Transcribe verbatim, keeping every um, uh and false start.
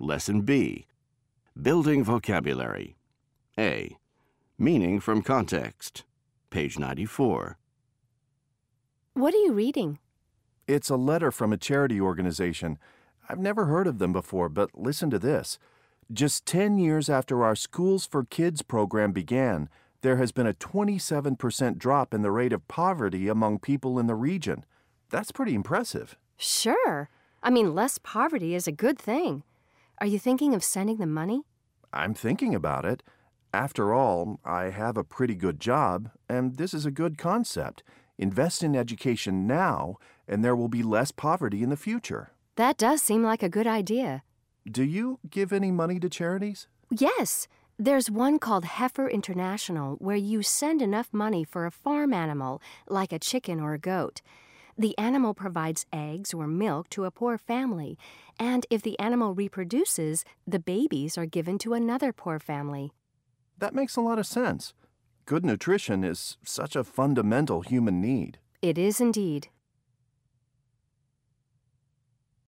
Lesson B. Building vocabulary. A. Meaning from context. Page ninety-four. What are you reading? It's a letter from a charity organization. I've never heard of them before, but listen to this. Just ten years after our Schools for Kids program began, there has been a twenty-seven percent drop in the rate of poverty among people in the region. That's pretty impressive. Sure. I mean, less poverty is a good thing. Are you thinking of sending them money? I'm thinking about it. After all, I have a pretty good job, and this is a good concept. Invest in education now, and there will be less poverty in the future. That does seem like a good idea. Do you give any money to charities? Yes. There's one called Heifer International where you send enough money for a farm animal, like a chicken or a goat. The animal provides eggs or milk to a poor family, and if the animal reproduces, the babies are given to another poor family. That makes a lot of sense. Good nutrition is such a fundamental human need. It is indeed.